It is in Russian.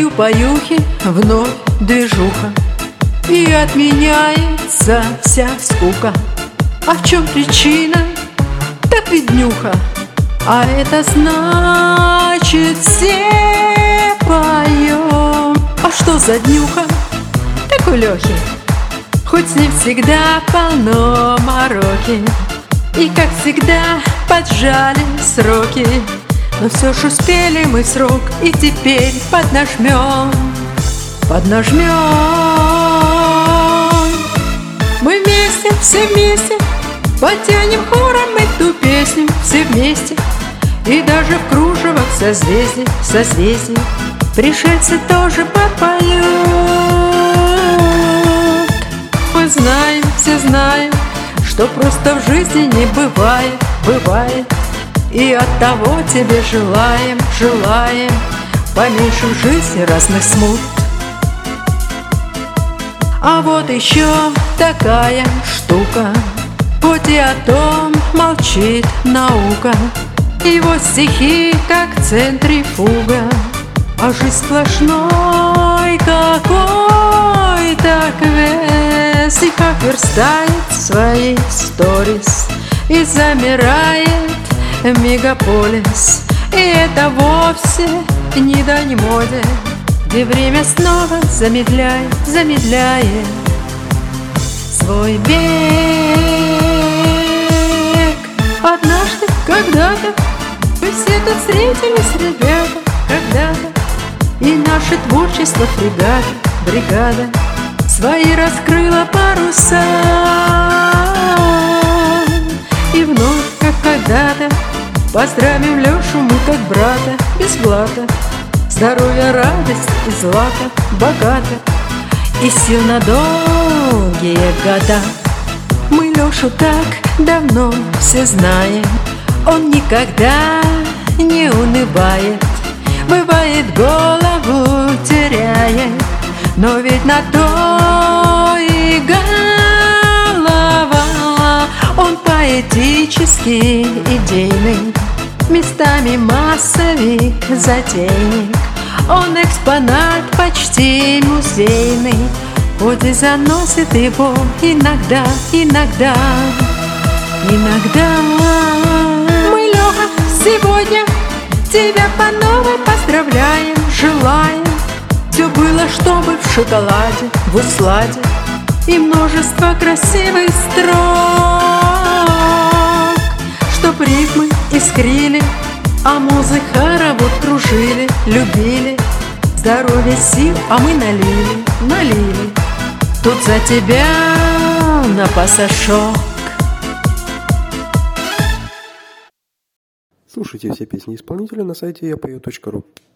Пою-поюхи, вновь движуха, и отменяется вся скука. А в чем причина? Так ведь днюха. А это значит, все поем. А что за днюха? Так у Лехи, хоть с ним всегда полно мороки, и, как всегда, поджали сроки, но все ж успели мы в срок, и теперь поднажмем. Мы вместе, все вместе, потянем хором эту песню, все вместе. И даже в кружевах созвездий пришельцы тоже попоют. Мы знаем, все знаем, что просто в жизни не бывает. И оттого тебе желаем поменьше в жизни разных смут. А вот еще такая штука, хоть и о том молчит наука. Его стихи как центрифуга, а жизнь сплошной какой-то квест. И как верстает свои сторис, и замирает мегаполис. И это вовсе не дань моде, где время снова замедляет свой бег. Однажды, когда-то, мы все тут встретились, ребята, когда-то, и наше творчество бригада свои раскрыла паруса. И вновь, как когда-то, поздравим Лешу мы как брата, без блата. Здоровья, радость и злато, богато, и сил на долгие года. Мы Лешу так давно все знаем, он никогда не унывает, бывает голову теряет, но ведь на то и голова. Он поэтический, идейный, местами массовик, затейник. Он экспонат почти музейный, хоть и заносит его иногда. Мы, Леха, сегодня тебя по новой поздравляем, желаем. Все было, чтобы в шоколаде, в усладе, и множество красивых строк, чтоб рифмы искрили, а музы хоровод кружили, любили. Здоровья, сил, а мы налили тут за тебя на пасашок. Слушайте все песни исполнителя на сайте yapою.ru.